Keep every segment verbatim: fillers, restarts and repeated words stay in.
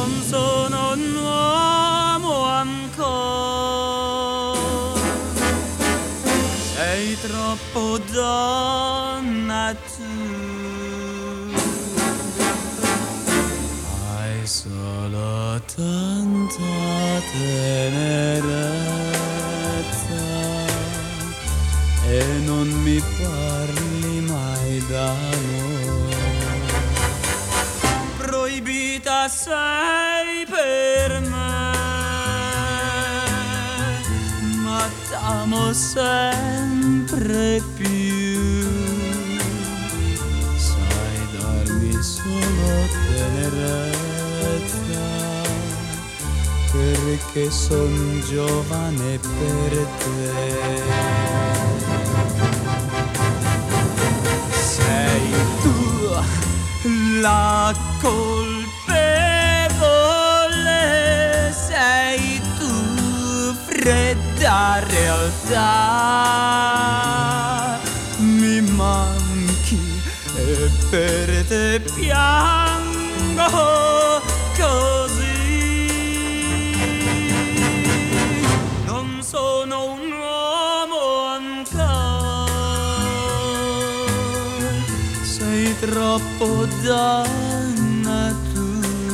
non sono un uomo ancora, sei troppo donna tu, hai solo tanta tenerezza e non mi parli mai d'amore. Proibita sei per me, ma t'amo sempre più. Sai darmi solo tenerezza, perché son giovane per te. Sei tu la colpevole, sei tu fredda realtà, mi manchi e per te piango così. Non sono un uomo ancora, sei troppo donna tu,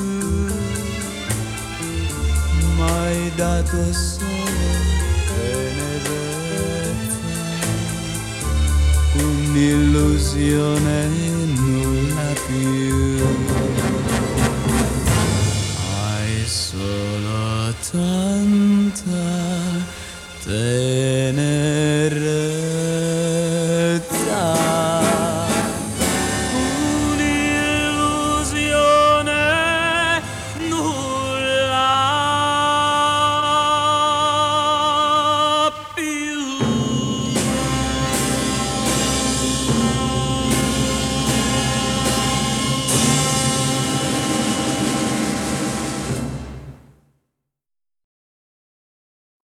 m'hai dato solo tenerezza, un'illusione e nulla più. Hai solo tanta tenerezza.